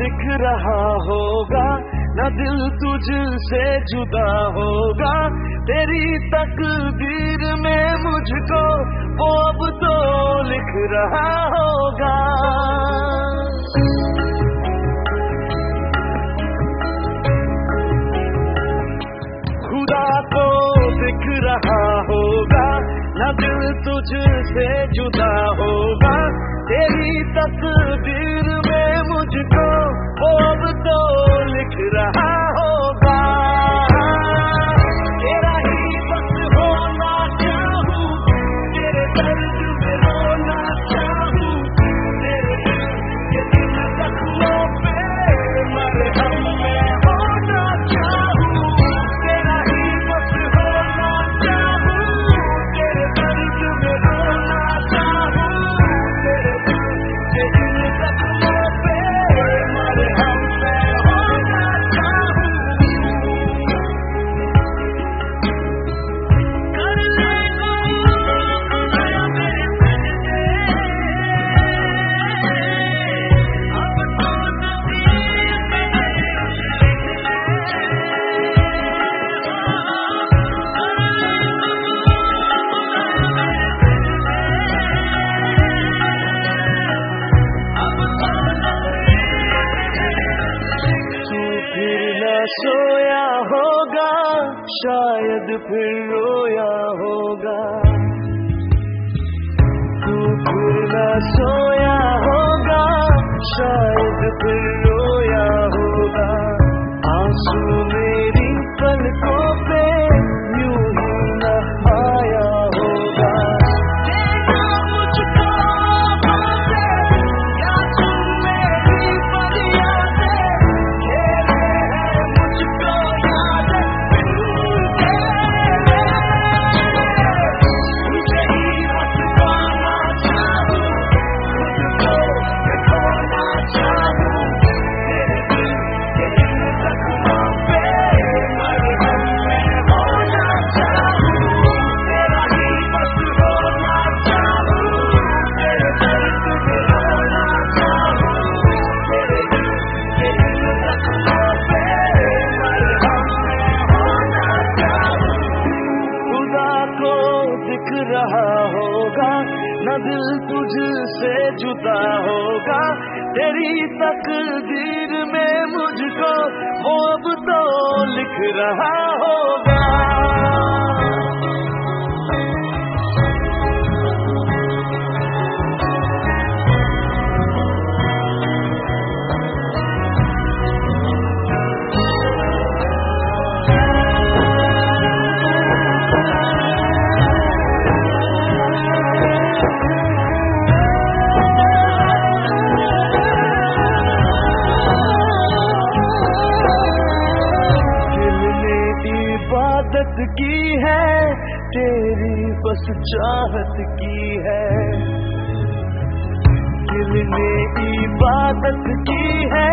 लिख रहा होगा, न दिल तुझसे जुदा होगा। तेरी तकदीर में मुझको वो अब तो लिख रहा होगा। खुदा को दिख रहा होगा, न दिल तुझसे जुदा होगा। तेरी तकदीर में मुझको वो अब तो लिख रहा होगा। तेरा ही बस होना चाहूं, तेरे दर्द में रोना चाहूं, तेरे दिल के जख्मों पे मरहम में होना चाहूं। तेरा ही बस होना चाहूं, तेरे दर्द में रोना चाहूं, तेरे दिल के जख्मों पे मरहम में होना चाहूं। कर ले खुदाया मेरे सजदे, अब तो नसीब तू फिर न सोया होगा, शायद फिर रोया होगा। तू फिर न सोया होगा, शायद फिर रोया होगा। आंसू मेरी पलकों पे यूं ही नहाया होगा। देना मुझको बातें, क्या तुम मेरी फरियादें, खेले हैं मुझको यादें तुझे ही बस पाना चाहूं, खुद को खोना चाहूं। तेरे दिल के जख्मों पे मरहम में होना चाहूं। तेरा ही बस होना चाहूं, तेरे दर्द में रोना चाहूं, तेरे दिल के जख्मों पे मरहम में होना चाहूं। खुदा को दिख रहा होगा, न दिल तुझसे जुदा होगा। तेरी तकदीर में मुझको वो अब तो लिख रहा होगा। इबादत की है तेरी बस चाहत की है। दिल ने इबादत की है